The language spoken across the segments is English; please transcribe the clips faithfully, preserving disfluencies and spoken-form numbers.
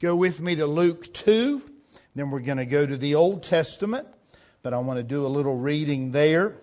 Go with me to Luke two. Then we're going to go to the Old Testament. But I want to do a little reading there.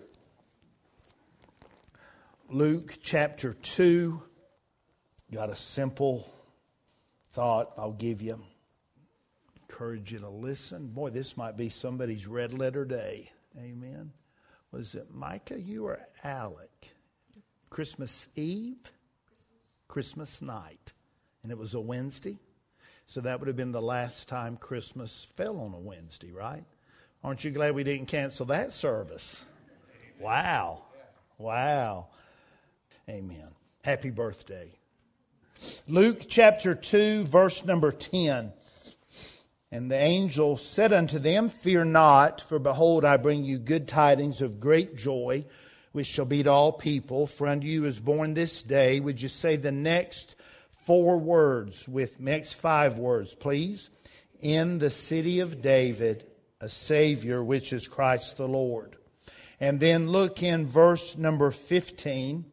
Luke chapter two. Got a simple thought I'll give you. Encourage you to listen. Boy, this might be somebody's red letter day. Amen. Was it Micah, you or Alec? Christmas Eve? Christmas night. And it was a Wednesday. So that would have been the last time Christmas fell on a Wednesday, right? Aren't you glad we didn't cancel that service? Wow. Wow. Amen. Happy birthday. Luke chapter two, verse number ten. And the angel said unto them, Fear not, for behold, I bring you good tidings of great joy, which shall be to all people. For unto you is born this day. Would you say the next four words with next five words, please? In the city of David, a Savior, which is Christ the Lord. And then look in verse number fifteen.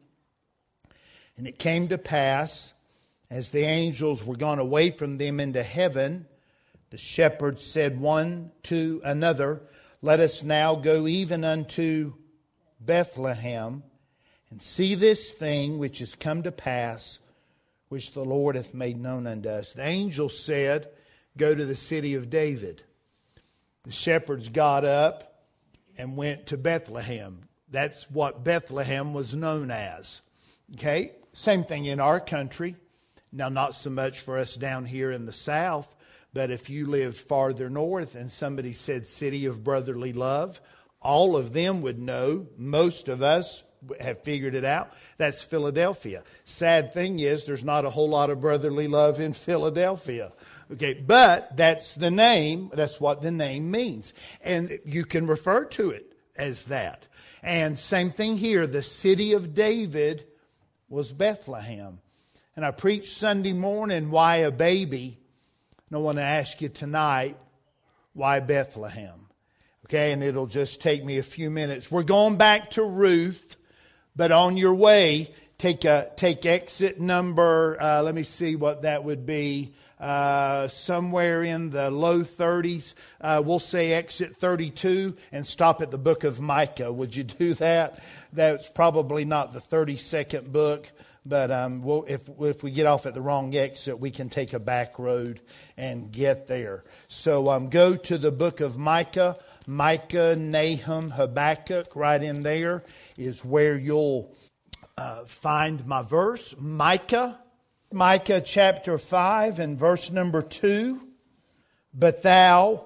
And it came to pass, as the angels were gone away from them into heaven, the shepherds said one to another, Let us now go even unto Bethlehem, and see this thing which is come to pass, which the Lord hath made known unto us. The angel said, Go to the city of David. The shepherds got up and went to Bethlehem. That's what Bethlehem was known as. Okay? Same thing in our country. Now, not so much for us down here in the South, but if you lived farther north and somebody said City of Brotherly Love, all of them would know, most of us have figured it out, that's Philadelphia. Sad thing is, there's not a whole lot of brotherly love in Philadelphia. Okay, but that's the name, that's what the name means. And you can refer to it as that. And same thing here, the city of David was Bethlehem. And I preached Sunday morning, why a baby? And I want to ask you tonight, why Bethlehem? Okay, and it'll just take me a few minutes. We're going back to Ruth, but on your way, take a take exit number, uh, let me see what that would be, uh, somewhere in the low thirties. Uh, we'll say exit thirty-two and stop at the book of Micah. Would you do that? That's probably not the thirty-second book. But um, we'll, if, if we get off at the wrong exit, we can take a back road and get there. So um, go to the book of Micah. Micah, Nahum, Habakkuk, right in there is where you'll uh, find my verse. Micah, Micah chapter five and verse number two. But thou,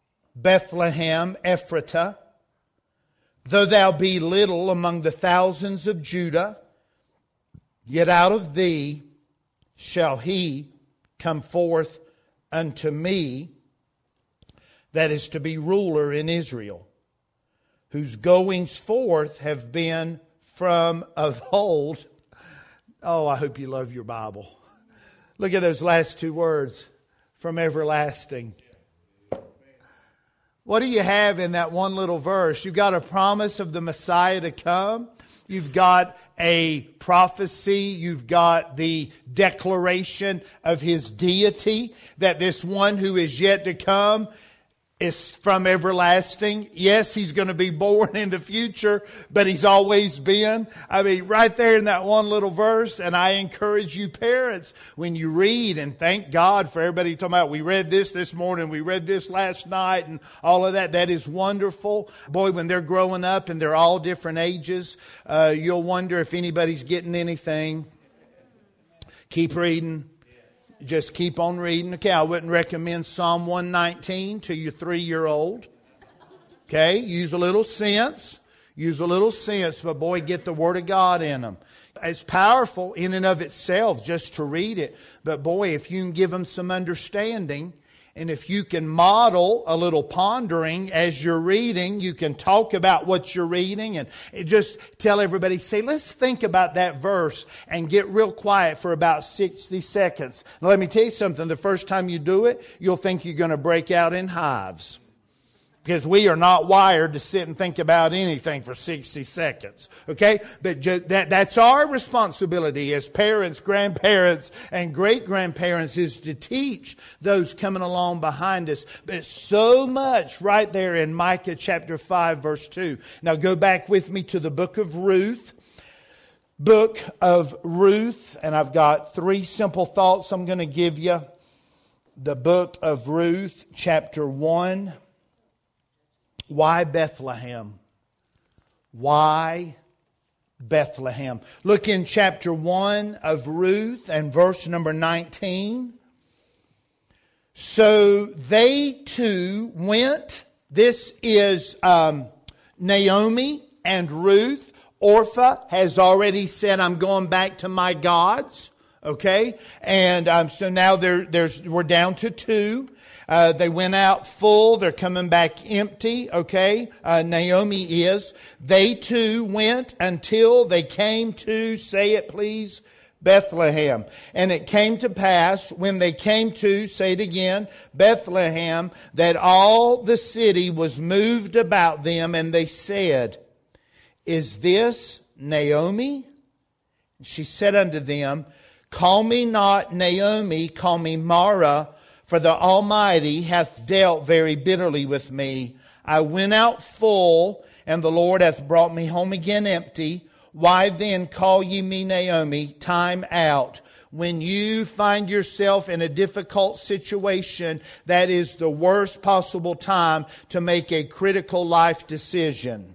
Bethlehem Ephratah, though thou be little among the thousands of Judah, yet out of thee shall he come forth unto me, that is to be ruler in Israel, whose goings forth have been from of old. Oh, I hope you love your Bible. Look at those last two words, from everlasting. What do you have in that one little verse? You've got a promise of the Messiah to come. You've got a prophecy. You've got the declaration of His deity, that this one who is yet to come is from everlasting. Yes, He's going to be born in the future, but He's always been. I mean, right there in that one little verse. And I encourage you parents, when you read, and thank God for everybody talking about, we read this this morning, we read this last night, and all of that. That is wonderful. Boy, when they're growing up and they're all different ages, uh, you'll wonder if anybody's getting anything. Keep reading. Just keep on reading. Okay, I wouldn't recommend Psalm one nineteen to your three-year-old. Okay, use a little sense. Use a little sense, but boy, get the Word of God in them. It's powerful in and of itself just to read it. But boy, if you can give them some understanding, and if you can model a little pondering as you're reading, you can talk about what you're reading and just tell everybody, say, let's think about that verse and get real quiet for about sixty seconds. Now, let me tell you something. The first time you do it, you'll think you're going to break out in hives. Because we are not wired to sit and think about anything for sixty seconds. Okay? But ju- that, that's our responsibility as parents, grandparents, and great-grandparents is to teach those coming along behind us. But so much right there in Micah chapter five, verse two. Now go back with me to the book of Ruth. Book of Ruth. And I've got three simple thoughts I'm going to give you. The book of Ruth, chapter one. Why Bethlehem? Why Bethlehem? Look in chapter one of Ruth and verse number nineteen. So they too went. This is um, Naomi and Ruth. Orpha has already said, I'm going back to my gods. Okay? And um, so now there, there's we're down to two. Uh, they went out full. They're coming back empty. Okay. Uh, Naomi is. They too went until they came to, say it please, Bethlehem. And it came to pass when they came to, say it again, Bethlehem, that all the city was moved about them. And they said, is this Naomi? And she said unto them, call me not Naomi, call me Mara. For the Almighty hath dealt very bitterly with me. I went out full, and the Lord hath brought me home again empty. Why then call ye me Naomi? Time out. When you find yourself in a difficult situation, that is the worst possible time to make a critical life decision.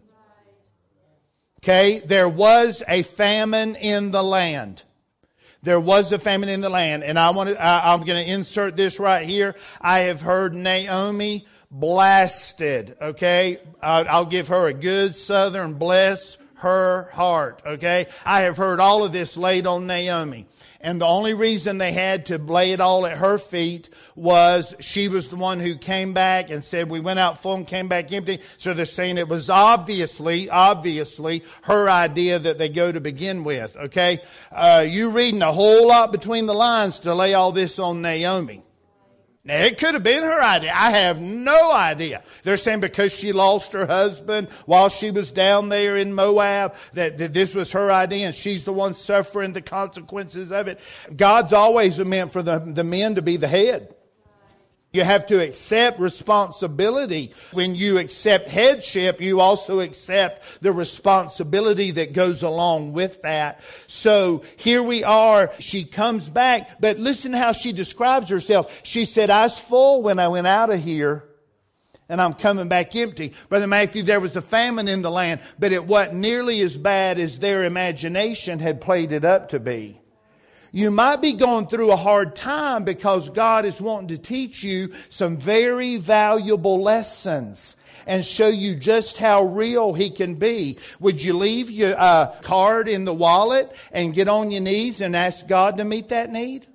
Okay, there was a famine in the land. There was a famine in the land. And I want to, I, I'm going to insert this right here. I have heard Naomi blasted. Okay. Uh, I'll give her a good southern bless her heart. Okay. I have heard all of this laid on Naomi. And the only reason they had to lay it all at her feet was she was the one who came back and said, we went out full and came back empty. So they're saying it was obviously, obviously her idea that they go to begin with. Okay. Uh, you reading a whole lot between the lines to lay all this on Naomi. Now, it could have been her idea. I have no idea. They're saying because she lost her husband while she was down there in Moab, that, that this was her idea and she's the one suffering the consequences of it. God's always meant for the, the men to be the head. You have to accept responsibility. When you accept headship, you also accept the responsibility that goes along with that. So here we are. She comes back, but listen how she describes herself. She said, I was full when I went out of here, and I'm coming back empty. Brother Matthew, there was a famine in the land, but it wasn't nearly as bad as their imagination had played it up to be. You might be going through a hard time because God is wanting to teach you some very valuable lessons and show you just how real He can be. Would you leave your uh, card in the wallet and get on your knees and ask God to meet that need?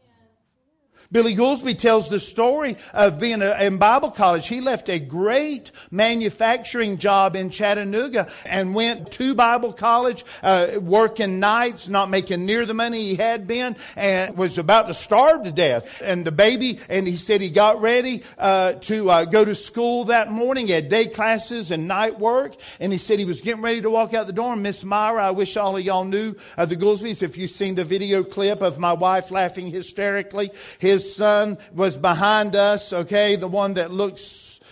Billy Goolsby tells the story of being a, in Bible college. He left a great manufacturing job in Chattanooga and went to Bible college, uh, working nights, not making near the money he had been, and was about to starve to death. And the baby, and he said he got ready uh, to uh, go to school that morning. He had day classes and night work. And he said he was getting ready to walk out the door. And Miss Myra, I wish all of y'all knew uh, the Goolsbys. If you've seen the video clip of my wife laughing hysterically, his His son was behind us, okay, the one that looks,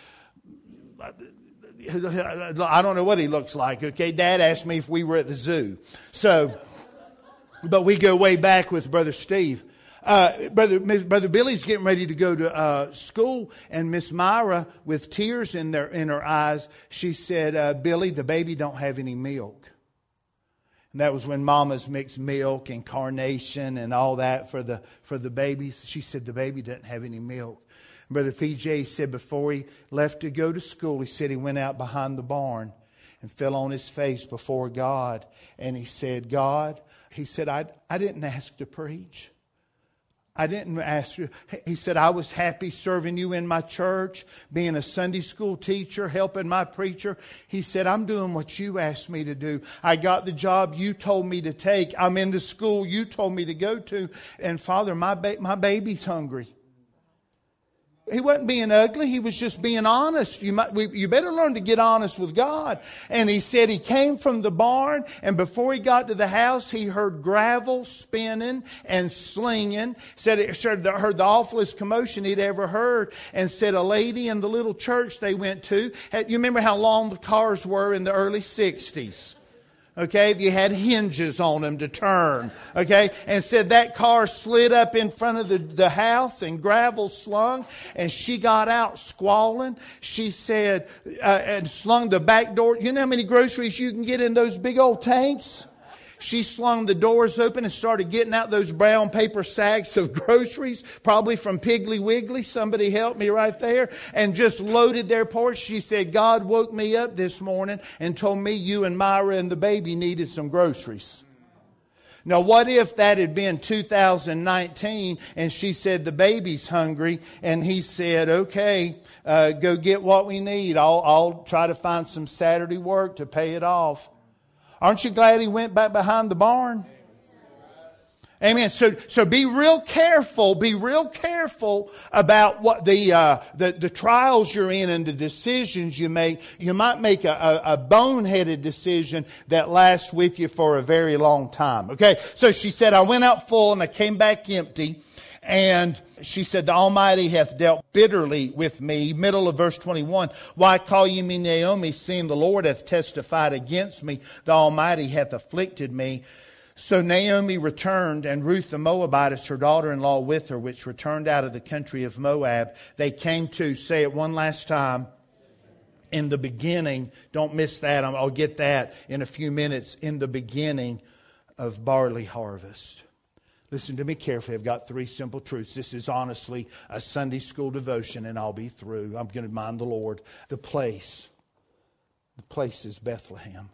I don't know what he looks like, okay. Dad asked me if we were at the zoo. So, but we go way back with Brother Steve. Uh, Brother, Brother Billy's getting ready to go to uh, school, and Miss Myra, with tears in their in her eyes, she said, uh, Billy, the baby don't have any milk. And that was when mamas mixed milk and carnation and all that for the for the babies. She said the baby doesn't have any milk. And Brother P J said before he left to go to school, he said he went out behind the barn and fell on his face before God. And he said, God, he said, I, I didn't ask to preach. I didn't ask you. He said, I was happy serving you in my church, being a Sunday school teacher, helping my preacher. He said, I'm doing what you asked me to do. I got the job you told me to take. I'm in the school you told me to go to. And Father, my, ba- my baby's hungry. He wasn't being ugly. He was just being honest. You might, we, you better learn to get honest with God. And he said he came from the barn, and before he got to the house, he heard gravel spinning and slinging. Said it heard the, heard the awfulest commotion he'd ever heard. And said a lady in the little church they went to, had, you remember how long the cars were in the early sixties? Okay, you had hinges on them to turn. Okay, and said that car slid up in front of the, the house and gravel slung, and she got out squalling. She said, uh, and slung the back door. You know how many groceries you can get in those big old tanks? She slung the doors open and started getting out those brown paper sacks of groceries, probably from Piggly Wiggly. Somebody help me right there. And just loaded their porch. She said, God woke me up this morning and told me you and Myra and the baby needed some groceries. Now, what if that had been two thousand nineteen and she said, the baby's hungry, and he said, okay, uh, go get what we need. I'll, I'll try to find some Saturday work to pay it off. Aren't you glad he went back behind the barn? Amen. So, so be real careful. Be real careful about what the uh, the the trials you're in and the decisions you make. You might make a, a, a boneheaded decision that lasts with you for a very long time. Okay. So she said, I went out full and I came back empty. And she said, the Almighty hath dealt bitterly with me. Middle of verse twenty-one. Why call ye me Naomi, seeing the Lord hath testified against me? The Almighty hath afflicted me. So Naomi returned, and Ruth the Moabitess, her daughter-in-law, with her, which returned out of the country of Moab. They came to, say it one last time, in the beginning. Don't miss that. I'll get that in a few minutes. In the beginning of barley harvest. Listen to me carefully. I've got three simple truths. This is honestly a Sunday school devotion, and I'll be through. I'm going to mind the Lord. The place. The place is Bethlehem.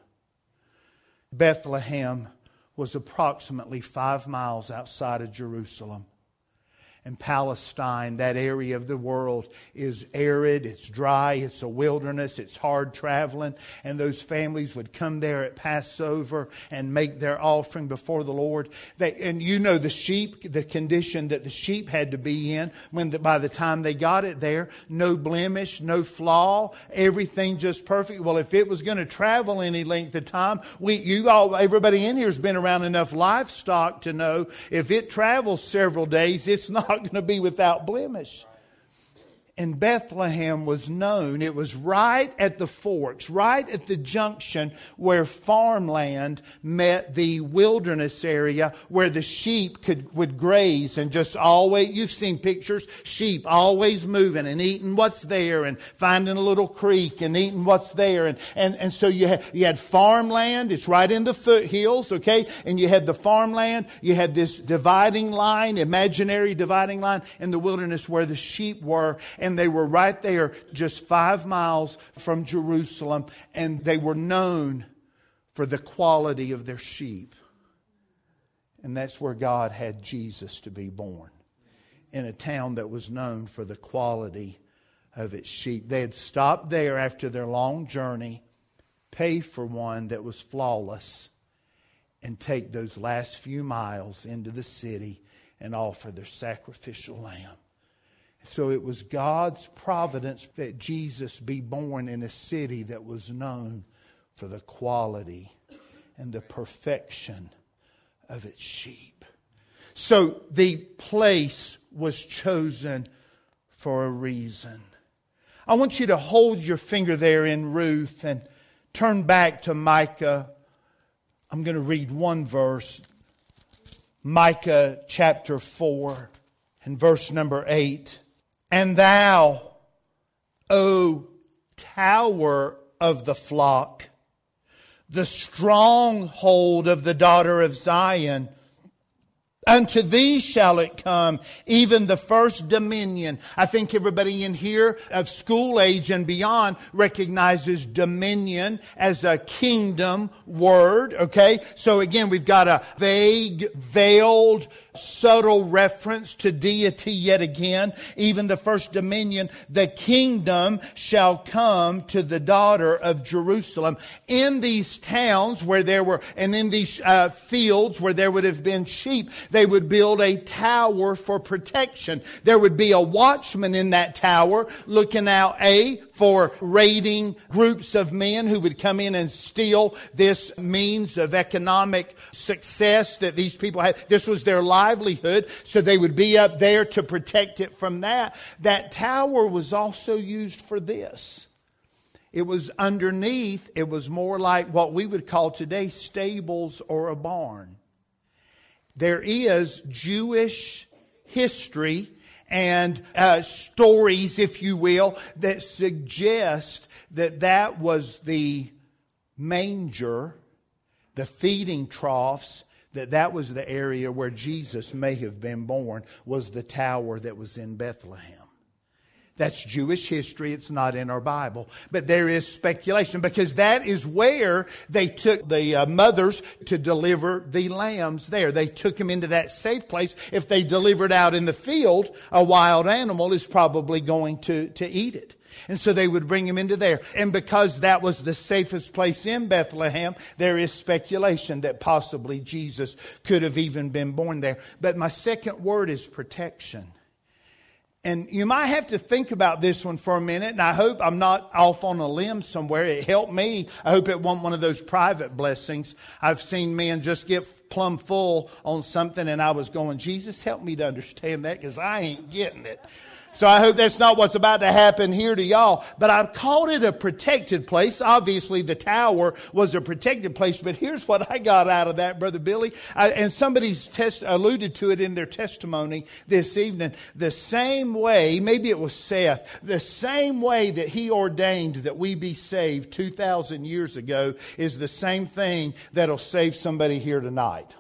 Bethlehem was approximately five miles outside of Jerusalem. And Palestine, that area of the world, is arid, it's dry, it's a wilderness, it's hard traveling. And those families would come there at Passover and make their offering before the Lord. They, and you know the sheep, the condition that the sheep had to be in when the, by the time they got it there, no blemish, no flaw, everything just perfect. Well, if it was going to travel any length of time, we, you all, everybody in here has been around enough livestock to know if it travels several days, it's not going to be without blemish. And Bethlehem was known. It was right at the forks, right at the junction where farmland met the wilderness area where the sheep could would graze and just always, you've seen pictures, sheep always moving and eating what's there and finding a little creek and eating what's there. And, and, and so you had, you had farmland. It's right in the foothills, okay? And you had the farmland. You had this dividing line, imaginary dividing line in the wilderness where the sheep were. And they were right there just five miles from Jerusalem. And they were known for the quality of their sheep. And that's where God had Jesus to be born. In a town that was known for the quality of its sheep. They had stopped there after their long journey, pay for one that was flawless, and take those last few miles into the city and offer their sacrificial lamb. So it was God's providence that Jesus be born in a city that was known for the quality and the perfection of its sheep. So the place was chosen for a reason. I want you to hold your finger there in Ruth and turn back to Micah. I'm going to read one verse. Micah chapter four and verse number eight. And thou, O tower of the flock, the stronghold of the daughter of Zion, unto thee shall it come, even the first dominion. I think everybody in here of school age and beyond recognizes dominion as a kingdom word, okay? So again, we've got a vague, veiled, subtle reference to deity yet again. Even the first dominion, the kingdom shall come to the daughter of Jerusalem. In these towns where there were, and in these uh, fields where there would have been sheep, they would build a tower for protection. There would be a watchman in that tower looking out, A, for raiding groups of men who would come in and steal this means of economic success that these people had. This was their livelihood, so they would be up there to protect it from that. That tower was also used for this. It was underneath, it was more like what we would call today stables or a barn. There is Jewish history and uh, stories, if you will, that suggest that that was the manger, the feeding troughs, that that was the area where Jesus may have been born, was the tower that was in Bethlehem. That's Jewish history. It's not in our Bible. But there is speculation because that is where they took the uh, mothers to deliver the lambs there. They took them into that safe place. If they delivered out in the field, a wild animal is probably going to, to eat it. And so they would bring him into there. And because that was the safest place in Bethlehem, there is speculation that possibly Jesus could have even been born there. But my second word is protection. And you might have to think about this one for a minute, and I hope I'm not off on a limb somewhere. It helped me. I hope it wasn't one of those private blessings. I've seen men just get plumb full on something, and I was going, Jesus, help me to understand that because I ain't getting it. So I hope that's not what's about to happen here to y'all. But I've called it a protected place. Obviously, the tower was a protected place. But here's what I got out of that, Brother Billy. I, and somebody's test, alluded to it in their testimony this evening. The same way, maybe it was Seth, the same way that he ordained that we be saved two thousand years ago is the same thing that'll save somebody here tonight.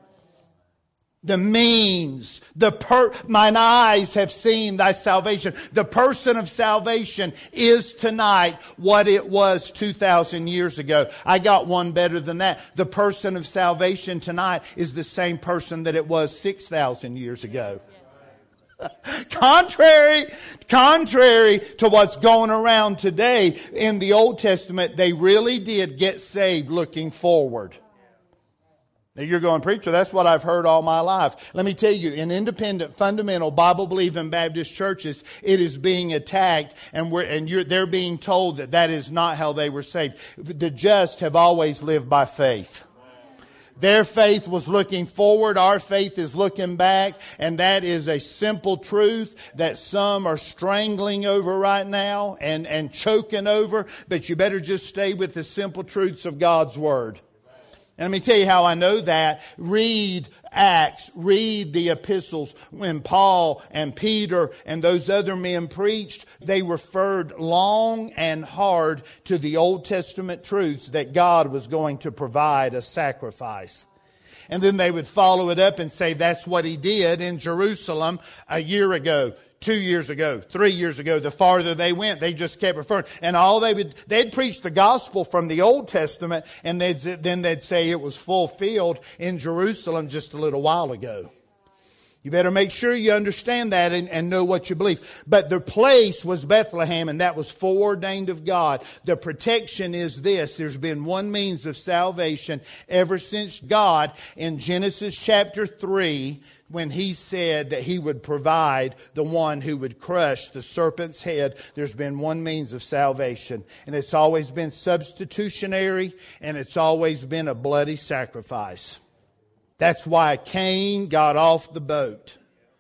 The means, the per, mine eyes have seen thy salvation. The person of salvation is tonight what it was two thousand years ago. I got one better than that. The person of salvation tonight is the same person that it was six thousand years ago. Contrary, contrary to what's going around today in the Old Testament, they really did get saved looking forward. Now you're going, preacher, that's what I've heard all my life. Let me tell you, in independent, fundamental, Bible-believing Baptist churches, it is being attacked, and we're and you're, they're being told that that is not how they were saved. The just have always lived by faith. Their faith was looking forward. Our faith is looking back. And that is a simple truth that some are strangling over right now and, and choking over. But you better just stay with the simple truths of God's Word. And let me tell you how I know that. Read Acts, read the epistles. When Paul and Peter and those other men preached, they referred long and hard to the Old Testament truths that God was going to provide a sacrifice. And then they would follow it up and say that's what He did in Jerusalem a year ago. Two years ago, three years ago, the farther they went, they just kept referring. And all they would, they'd preach the gospel from the Old Testament, and they'd, then they'd say it was fulfilled in Jerusalem just a little while ago. You better make sure you understand that and, and know what you believe. But the place was Bethlehem, and that was foreordained of God. The protection is this. There's been one means of salvation ever since God, in Genesis chapter three, when He said that He would provide the one who would crush the serpent's head. There's been one means of salvation. And it's always been substitutionary, and it's always been a bloody sacrifice. That's why Cain got off the boat.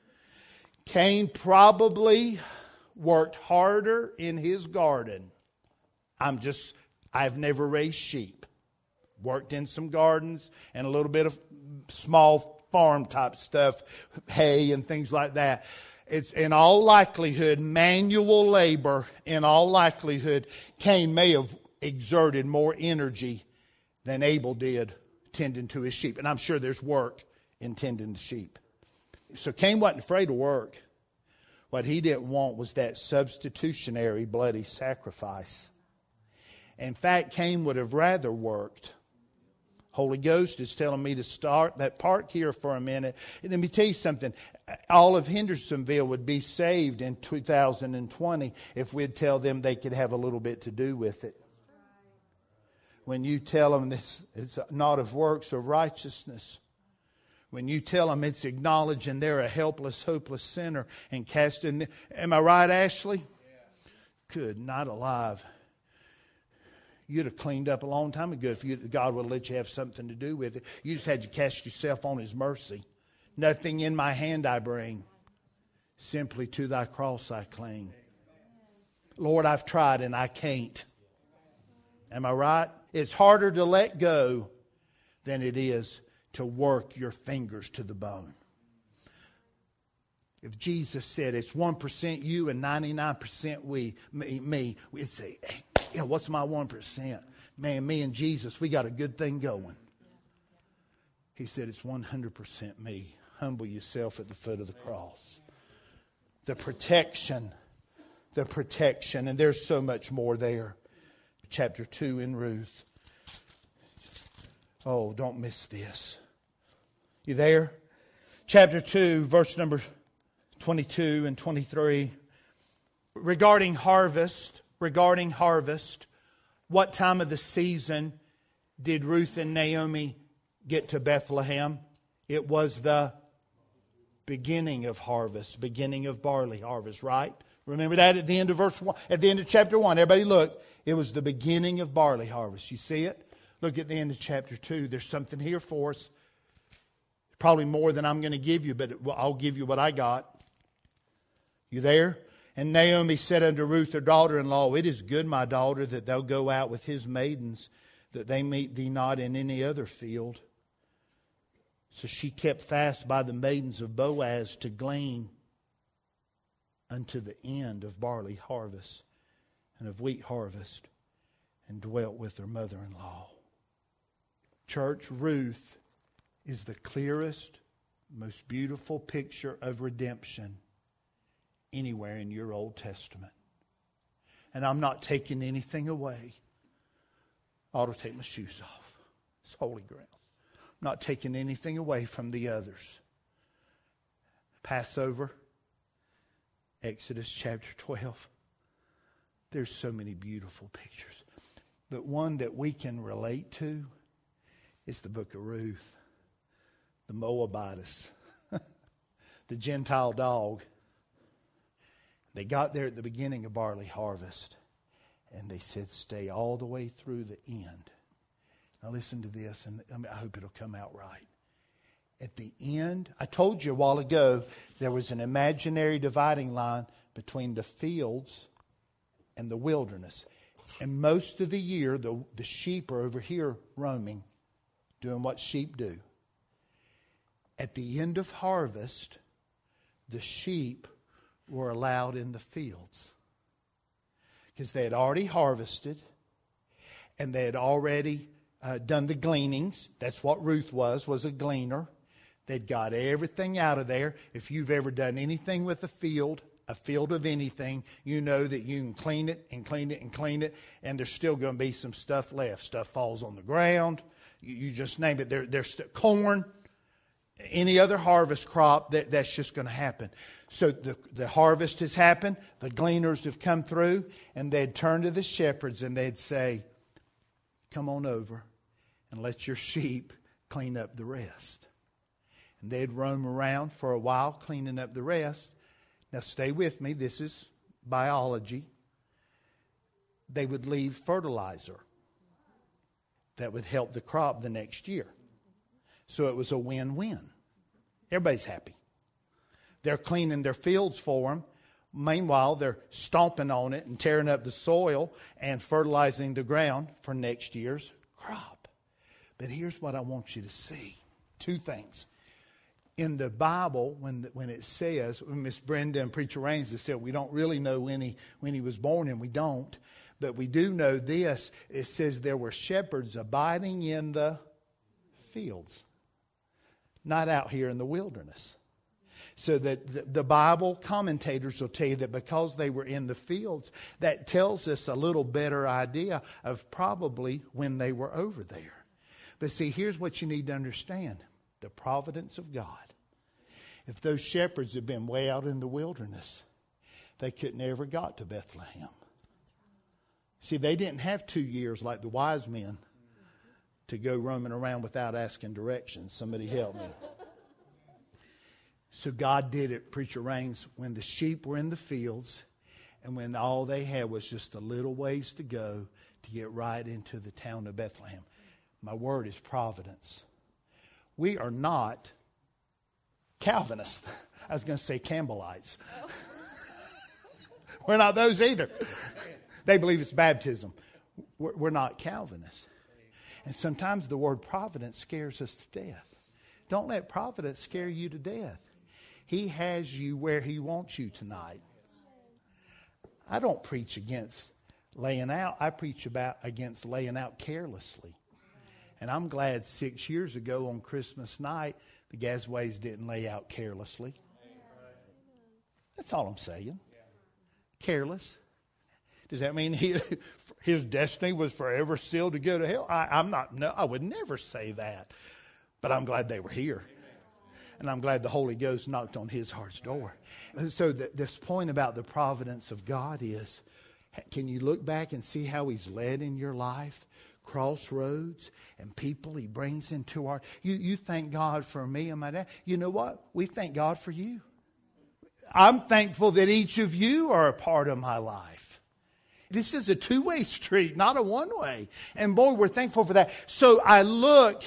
Cain probably worked harder in his garden. I'm just, I've never raised sheep. Worked in some gardens and a little bit of small farm type stuff, hay and things like that. It's in all likelihood, manual labor, in all likelihood, Cain may have exerted more energy than Abel did tending to his sheep. And I'm sure there's work in tending to sheep. So Cain wasn't afraid of work. What he didn't want was that substitutionary bloody sacrifice. In fact, Cain would have rather worked. Holy Ghost is telling me to start that park here for a minute. And let me tell you something. All of Hendersonville would be saved in two thousand twenty if we'd tell them they could have a little bit to do with it. When you tell them this is not of works of righteousness. When you tell them it's acknowledging they're a helpless, hopeless sinner and casting them. Am I right, Ashley? Yeah. Good, not alive. You'd have cleaned up a long time ago if you, God would let you have something to do with it. You just had to cast yourself on His mercy. Nothing in my hand I bring. Simply to thy cross I cling. Lord, I've tried and I can't. Am I right? It's harder to let go than it is to work your fingers to the bone. If Jesus said it's one percent you and ninety-nine percent we, me, me, we'd say, hey, yeah, what's my one percent? Man, me and Jesus, we got a good thing going. He said it's one hundred percent me. Humble yourself at the foot of the cross. The protection, the protection, and there's so much more there. Chapter two in Ruth. Oh, don't miss this. You there? Chapter two, verse number twenty-two and twenty-three. Regarding harvest, regarding harvest, what time of the season did Ruth and Naomi get to Bethlehem? It was the beginning of harvest, beginning of barley harvest, right? Remember that at the end of verse one, at the end of chapter one. Everybody look. It was the beginning of barley harvest. You see it? Look at the end of chapter two. There's something here for us. Probably more than I'm going to give you, but I'll give you what I got. You there? And Naomi said unto Ruth, her daughter-in-law, it is good, my daughter, that thou go out with his maidens, that they meet thee not in any other field. So she kept fast by the maidens of Boaz to glean unto the end of barley harvest and of wheat harvest, and dwelt with her mother-in-law. Church, Ruth is the clearest, most beautiful picture of redemption anywhere in your Old Testament. And I'm not taking anything away. I ought to take my shoes off. It's holy ground. I'm not taking anything away from the others. Passover, Exodus chapter twelve. There's so many beautiful pictures. But one that we can relate to is the book of Ruth. The Moabitess, the Gentile dog. They got there at the beginning of barley harvest, and they said, stay all the way through the end. Now listen to this, and I hope it'll come out right. At the end, I told you a while ago, there was an imaginary dividing line between the fields and the wilderness. And most of the year, the, the sheep are over here roaming, doing what sheep do. At the end of harvest, the sheep were allowed in the fields because they had already harvested and they had already uh, done the gleanings. That's what Ruth was, was a gleaner. They'd got everything out of there. If you've ever done anything with a field, a field of anything, you know that you can clean it and clean it and clean it, and there's still going to be some stuff left. Stuff falls on the ground. You, you just name it. There, there's st- corn. Any other harvest crop, that, that's just going to happen. So the, the harvest has happened. The gleaners have come through. And they'd turn to the shepherds and they'd say, come on over and let your sheep clean up the rest. And they'd roam around for a while cleaning up the rest. Now stay with me. This is biology. They would leave fertilizer that would help the crop the next year. So it was a win-win. Everybody's happy. They're cleaning their fields for them. Meanwhile, they're stomping on it and tearing up the soil and fertilizing the ground for next year's crop. But here's what I want you to see. Two things. In the Bible, when when it says, Miss Brenda and Preacher Raines has said, we don't really know when he, when he was born, and we don't. But we do know this. It says there were shepherds abiding in the fields. Not out here in the wilderness. So that the Bible commentators will tell you that because they were in the fields, that tells us a little better idea of probably when they were over there. But see, here's what you need to understand. The providence of God. If those shepherds had been way out in the wilderness, they couldn't ever got to Bethlehem. See, they didn't have two years like the wise men to go roaming around without asking directions. Somebody help me. So God did it, Preacher Rains, when the sheep were in the fields and when all they had was just a little ways to go to get right into the town of Bethlehem. My word is providence. We are not Calvinists. I was going to say Campbellites. Oh. We're not those either. They believe it's baptism. We're, we're not Calvinists. And sometimes the word providence scares us to death. Don't let providence scare you to death. He has you where He wants you tonight. I don't preach against laying out. I preach about against laying out carelessly. And I'm glad six years ago on Christmas night, the Gasways didn't lay out carelessly. That's all I'm saying. Careless. Does that mean he, his destiny was forever sealed to go to hell? I, I'm not. No, I would never say that. But I'm glad they were here. And I'm glad the Holy Ghost knocked on his heart's door. So the, this point about the providence of God is, can you look back and see how He's led in your life? Crossroads and people He brings into our... You, you thank God for me and my dad. You know what? We thank God for you. I'm thankful that each of you are a part of my life. This is a two-way street, not a one-way. And boy, we're thankful for that. So I look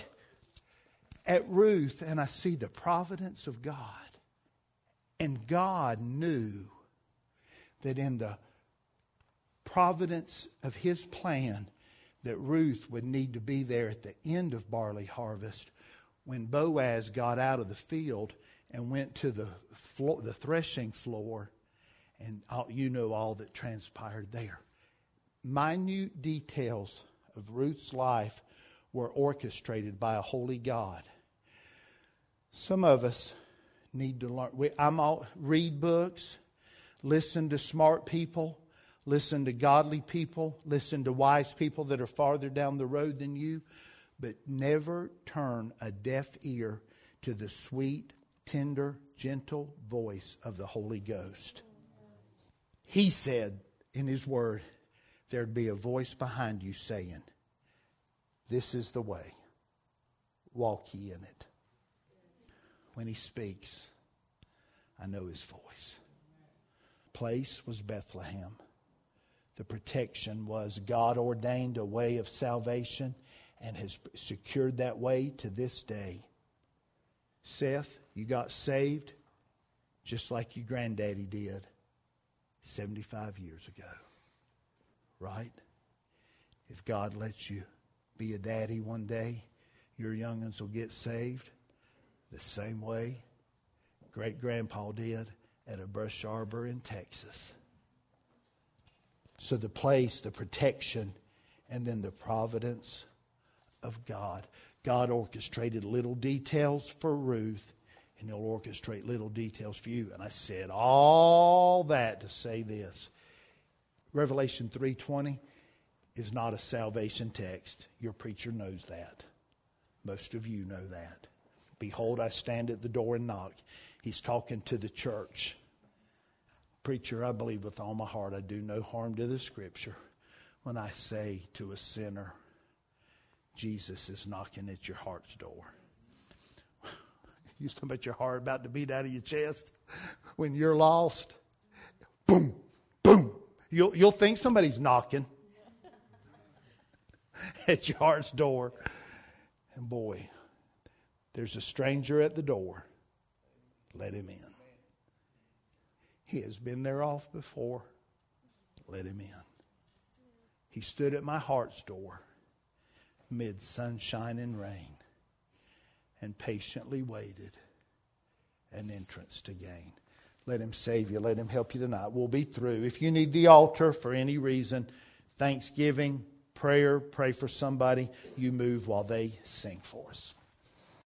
at Ruth and I see the providence of God. And God knew that in the providence of His plan that Ruth would need to be there at the end of barley harvest when Boaz got out of the field and went to the floor, the threshing floor, and all, you know all that transpired there. Minute details of Ruth's life were orchestrated by a holy God. Some of us need to learn. We, I'm all read books, listen to smart people, listen to godly people, listen to wise people that are farther down the road than you, but never turn a deaf ear to the sweet, tender, gentle voice of the Holy Ghost. He said in His Word, there'd be a voice behind you saying, "This is the way, walk ye in it." When He speaks, I know His voice. Place was Bethlehem. The protection was God ordained a way of salvation and has secured that way to this day. Seth, you got saved just like your granddaddy did seventy-five years ago. Right? If God lets you be a daddy one day, your young'uns will get saved the same way great-grandpa did at a brush arbor in Texas. So the place, the protection, and then the providence of God. God orchestrated little details for Ruth, and He'll orchestrate little details for you. And I said all that to say this. Revelation three twenty is not a salvation text. Your preacher knows that. Most of you know that. Behold, I stand at the door and knock. He's talking to the church. Preacher, I believe with all my heart I do no harm to the Scripture when I say to a sinner, Jesus is knocking at your heart's door. You talking about your heart about to beat out of your chest when you're lost? Boom, boom. You'll, you'll think somebody's knocking at your heart's door. And boy, there's a stranger at the door. Let him in. He has been there off before. Let him in. He stood at my heart's door mid sunshine and rain and patiently waited an entrance to gain. Let Him save you. Let Him help you tonight. We'll be through. If you need the altar for any reason, thanksgiving, prayer, pray for somebody, you move while they sing for us.